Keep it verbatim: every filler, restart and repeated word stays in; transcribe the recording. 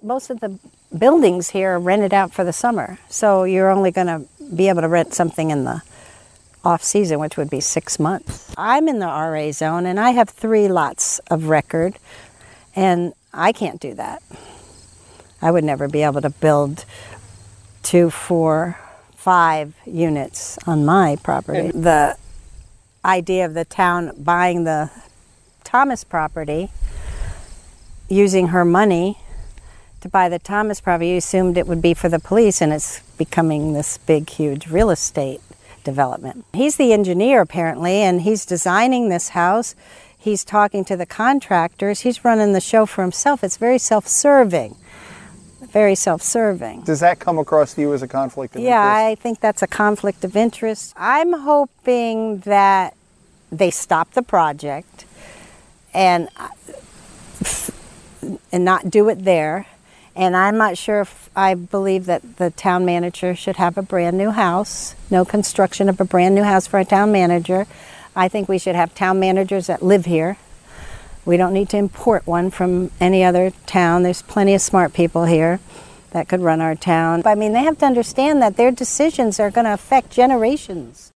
most of the buildings here are rented out for the summer, so you're only going to be able to rent something in the off-season, which would be six months. I'm in the R A zone, and I have three lots of record, and I can't do that. I would never be able to build two, four, five units on my property. The idea of the town buying the Thomas property, using her money to buy the Thomas property, you assumed it would be for the police, and it's becoming this big, huge real estate development. He's the engineer, apparently, and he's designing this house. He's talking to the contractors. He's running the show for himself. It's very self-serving. Very self-serving. Does that come across to you as a conflict of yeah, interest? Yeah, I think that's a conflict of interest. I'm hoping that they stop the project and and not do it there. And I'm not sure if I believe that the town manager should have a brand new house. No construction of a brand new house for a town manager. I think we should have town managers that live here. We don't need to import one from any other town. There's plenty of smart people here that could run our town. I mean, they have to understand that their decisions are going to affect generations.